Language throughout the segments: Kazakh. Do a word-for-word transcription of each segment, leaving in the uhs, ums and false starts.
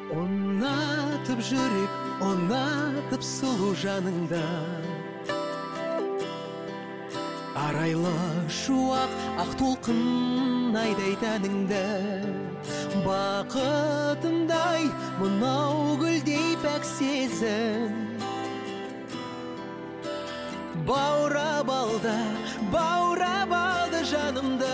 Ұнатып жүрек, ұнатып сұлу жаныңда, арайлы шуақ ақ толқын айдай тәніңді, бақытымдай мынау гүлдей пәк сезім, баурап алды, баурап алды жанымды.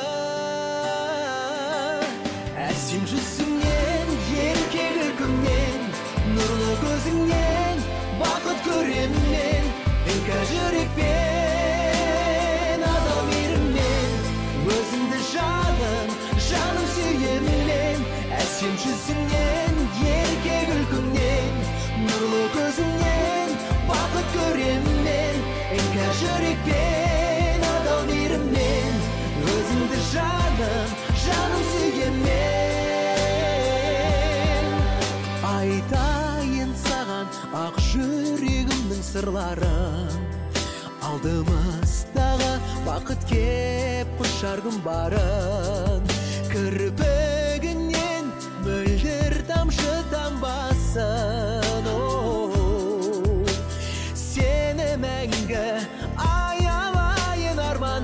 Әсем жүзіңнен, ерке күлкіңнен, нұрлы көзіңнен бақыт көремін мен. Іңкәр жүрекпен, адал мейіріммен, өзіңді жаным, жаным сүйемін мен. Әсем жүзіңнен, ерке күлкіңнен, нұрлы көзіңнен бақыт көремін мен. Іңкәр жүрекпен, адал мейіріммен, өзіңді жаным, жаным сүйемін. Айтайын саған ақ жүрегімнің сырларын, алдымыздағы бақыт кеп құшар күн барын. Кірпігінен мөлдір тамшы тамбасын, сені мәңгі аялайын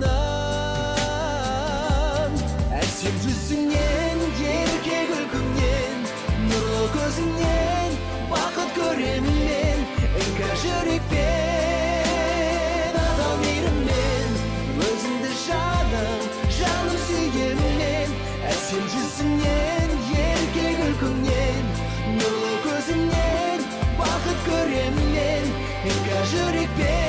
арманым. Әсем жүзіңнен, ерке күлкіңнен, нұрлы көзіңнен бақыт көремін мен. Іңкәр жүрекпен, адал мейіріммен, өзіңді жаным, жаным сүйемін мен. Әсем жүзіңнен, ерке күлкіңнен, нұрлы көзіңнен бақыт көремін мен. Іңкәр жүрекпен